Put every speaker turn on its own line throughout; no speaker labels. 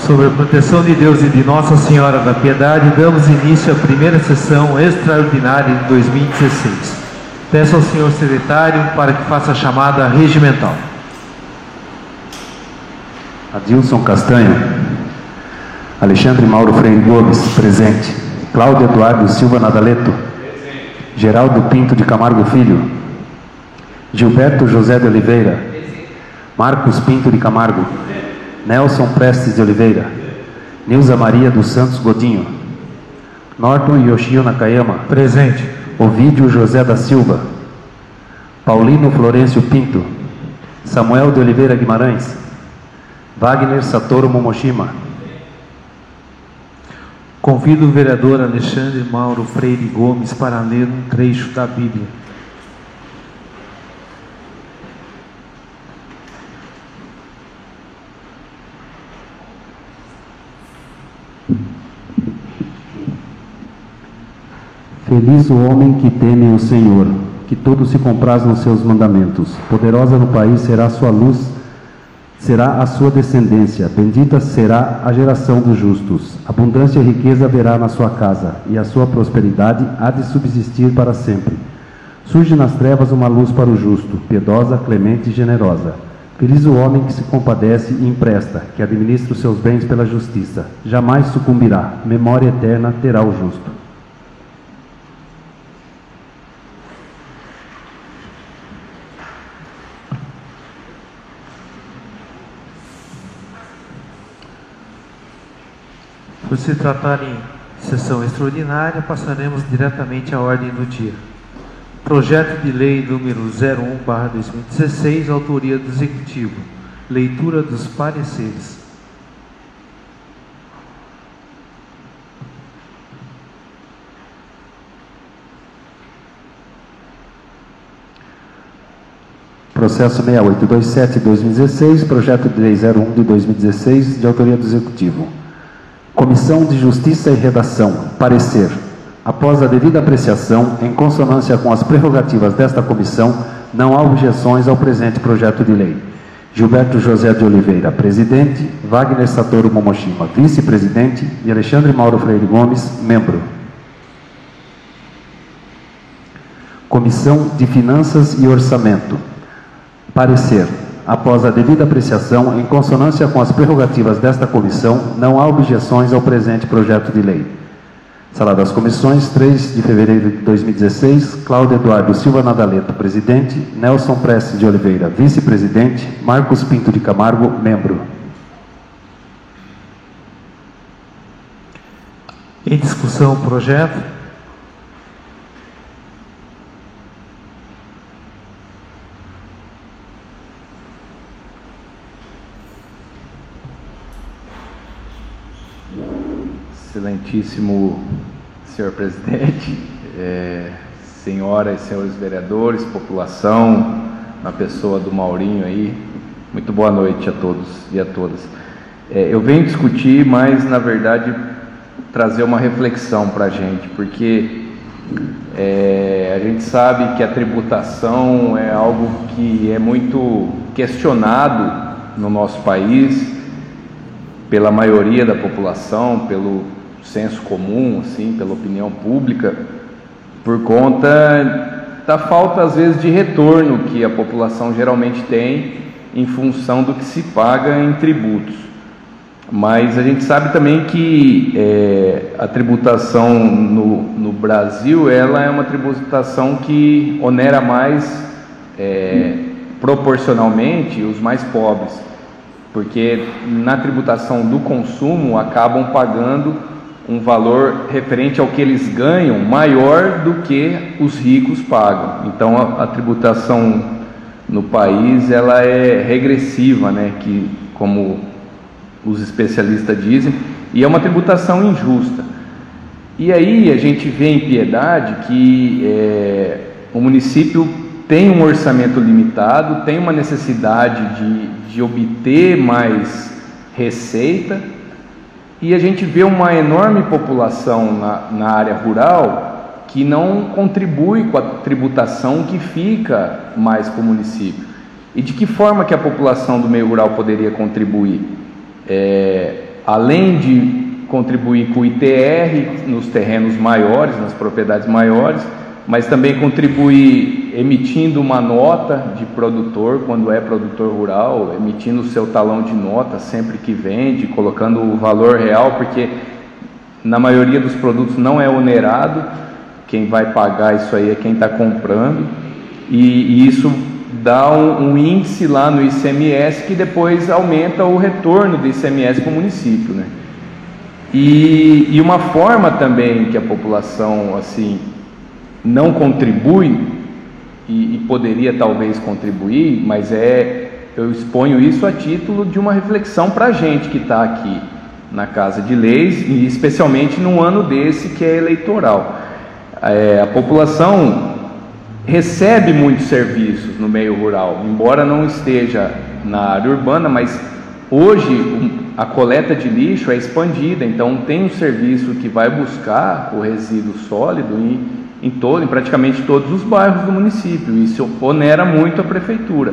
Sob a proteção de Deus e de Nossa Senhora da Piedade, damos início à primeira sessão extraordinária de 2016. Peço ao senhor secretário para que faça a chamada regimental.
Adilson Castanho. Alexandre Mauro Freire Gomes, presente. Cláudio Eduardo Silva Nadaleto. Presente. Geraldo Pinto de Camargo Filho. Gilberto José de Oliveira. Presente. Marcos Pinto de Camargo. Presente. Nelson Prestes de Oliveira. Nilza Maria dos Santos Godinho. Norton Yoshio Nakayama. Presente. Ovídio José da Silva. Paulino Florencio Pinto. Samuel de Oliveira Guimarães. Wagner Satoru Momoshima.
Convido o vereador Alexandre Mauro Freire Gomes para ler um trecho da Bíblia.
Feliz o homem que teme o Senhor, que todo se compraz nos seus mandamentos. Poderosa no país será a sua luz, será a sua descendência. Bendita será a geração dos justos. Abundância e riqueza haverá na sua casa, e a sua prosperidade há de subsistir para sempre. Surge nas trevas uma luz para o justo, piedosa, clemente e generosa. Feliz o homem que se compadece e empresta, que administra os seus bens pela justiça. Jamais sucumbirá, memória eterna terá o justo.
Por se tratar em sessão extraordinária, passaremos diretamente à ordem do dia. Projeto de Lei número 01/2016, autoria do Executivo. Leitura dos pareceres.
Processo 6827/2016, projeto de lei 01 de 2016, de autoria do Executivo. Comissão de Justiça e Redação. Parecer. Após a devida apreciação, em consonância com as prerrogativas desta comissão, não há objeções ao presente projeto de lei. Gilberto José de Oliveira, presidente. Wagner Satoru Momoshima, vice-presidente. E Alexandre Mauro Freire Gomes, membro. Comissão de Finanças e Orçamento. Parecer. Após a devida apreciação, em consonância com as prerrogativas desta comissão, não há objeções ao presente projeto de lei. Sala das Comissões, 3 de fevereiro de 2016, Cláudio Eduardo Silva Nadaleto, presidente. Nelson Prestes de Oliveira, vice-presidente. Marcos Pinto de Camargo, membro.
Em discussão o projeto.
Excelentíssimo senhor presidente, senhoras e senhores vereadores, população, na pessoa do Maurinho aí, muito boa noite a todos e a todas. Eu venho discutir, mas na verdade trazer uma reflexão para a gente, porque a gente sabe que a tributação é algo que é muito questionado no nosso país, pela maioria da população, pelo senso comum, assim, pela opinião pública, por conta da falta, às vezes, de retorno que a população geralmente tem em função do que se paga em tributos. Mas a gente sabe também que a tributação no Brasil, ela é uma tributação que onera mais proporcionalmente os mais pobres, porque na tributação do consumo acabam pagando um valor referente ao que eles ganham maior do que os ricos pagam. Então a tributação no país, ela é regressiva, né, que, como os especialistas dizem, e é uma tributação injusta. E aí a gente vê em Piedade que o município tem um orçamento limitado, tem uma necessidade de obter mais receita, e a gente vê uma enorme população na área rural que não contribui com a tributação que fica mais para o município. E de que forma que a população do meio rural poderia contribuir? além de contribuir com o ITR nos terrenos maiores, nas propriedades maiores, mas também contribuir emitindo uma nota de produtor, quando é produtor rural, emitindo o seu talão de nota sempre que vende, colocando o valor real, porque na maioria dos produtos não é onerado, quem vai pagar isso aí é quem está comprando, e isso dá um índice lá no ICMS que depois aumenta o retorno do ICMS para o município, né? E uma forma também que a população assim não contribui e poderia talvez contribuir, mas eu exponho isso a título de uma reflexão para a gente que está aqui na Casa de Leis, e especialmente num ano desse que é eleitoral. A população recebe muitos serviços no meio rural, embora não esteja na área urbana, mas hoje a coleta de lixo é expandida, então tem um serviço que vai buscar o resíduo sólido em praticamente todos os bairros do município. Isso onera muito a prefeitura.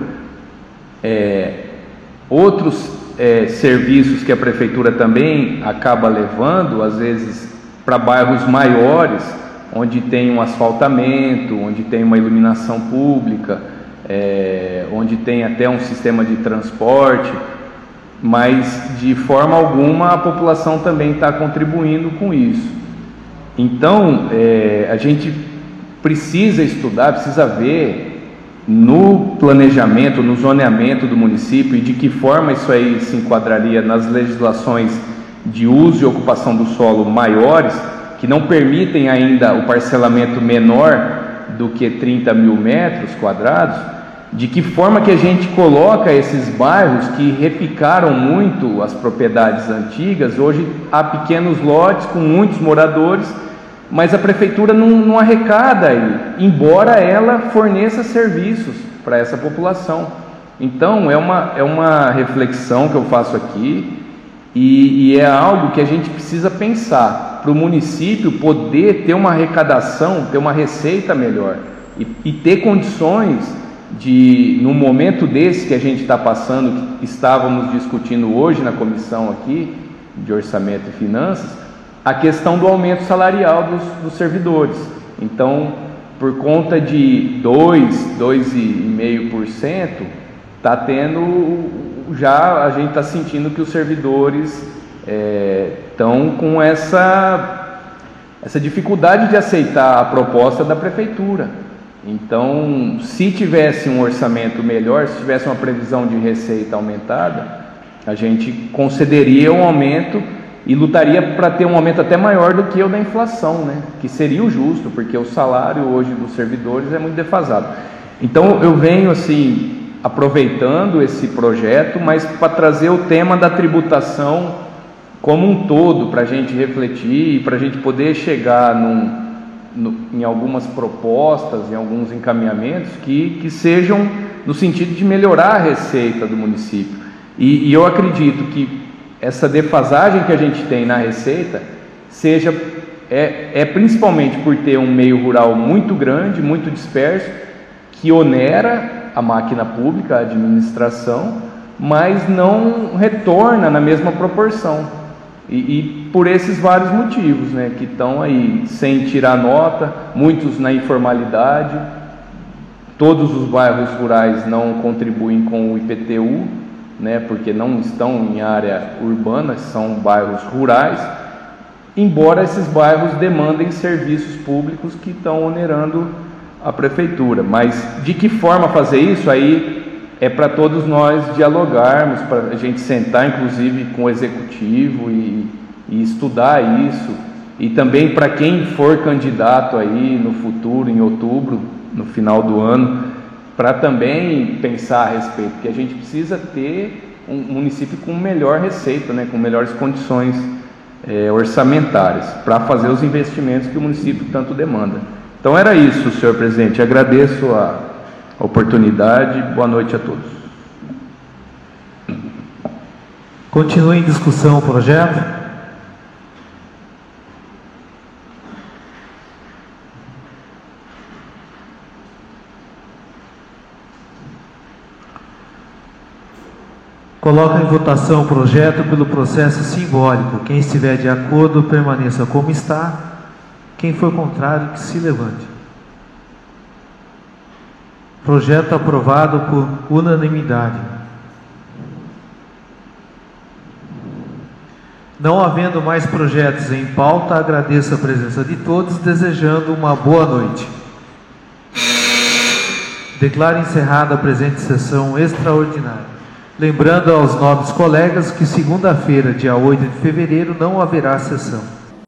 Outros serviços que a prefeitura também acaba levando, às vezes para bairros maiores, onde tem um asfaltamento, onde tem uma iluminação pública, onde tem até um sistema de transporte, mas de forma alguma a população também está contribuindo com isso. Então, a gente precisa estudar, precisa ver no planejamento, no zoneamento do município, e de que forma isso aí se enquadraria nas legislações de uso e ocupação do solo maiores, que não permitem ainda o parcelamento menor do que 30 mil metros quadrados, de que forma que a gente coloca esses bairros que repicaram muito as propriedades antigas. Hoje há pequenos lotes com muitos moradores, mas a prefeitura não arrecada aí, embora ela forneça serviços para essa população. Então é uma reflexão que eu faço aqui, e é algo que a gente precisa pensar, para o município poder ter uma arrecadação, ter uma receita melhor, e ter condições de, num momento desse que a gente está passando, que estávamos discutindo hoje na comissão aqui de Orçamento e Finanças, a questão do aumento salarial dos servidores. Então, por conta de 2,5%, está tendo, já a gente está sentindo que os servidores estão com essa dificuldade de aceitar a proposta da prefeitura. Então, se tivesse um orçamento melhor, se tivesse uma previsão de receita aumentada, a gente concederia um aumento e lutaria para ter um aumento até maior do que o da inflação, né? Que seria o justo, porque o salário hoje dos servidores é muito defasado. Então eu venho assim aproveitando esse projeto, mas para trazer o tema da tributação como um todo, para a gente refletir e para a gente poder chegar em algumas propostas, em alguns encaminhamentos que sejam no sentido de melhorar a receita do município. E eu acredito que essa defasagem que a gente tem na receita principalmente por ter um meio rural muito grande, muito disperso, que onera a máquina pública, a administração, mas não retorna na mesma proporção. E por esses vários motivos, né, que estão aí sem tirar nota, muitos na informalidade, todos os bairros rurais não contribuem com o IPTU, né, porque não estão em área urbana, são bairros rurais, embora esses bairros demandem serviços públicos que estão onerando a prefeitura. Mas de que forma fazer isso aí é para todos nós dialogarmos, para a gente sentar inclusive com o executivo e estudar isso, e também para quem for candidato aí no futuro, em outubro, no final do ano, para também pensar a respeito, porque a gente precisa ter um município com melhor receita, né, com melhores condições orçamentárias, para fazer os investimentos que o município tanto demanda. Então era isso, senhor presidente. Agradeço a oportunidade. Boa noite a todos.
Continua em discussão o projeto. Coloco em votação o projeto pelo processo simbólico. Quem estiver de acordo, permaneça como está. Quem for contrário, que se levante. Projeto aprovado por unanimidade. Não havendo mais projetos em pauta, agradeço a presença de todos, desejando uma boa noite. Declaro encerrada a presente sessão extraordinária. Lembrando aos nobres colegas que segunda-feira, dia 8 de fevereiro, não haverá sessão.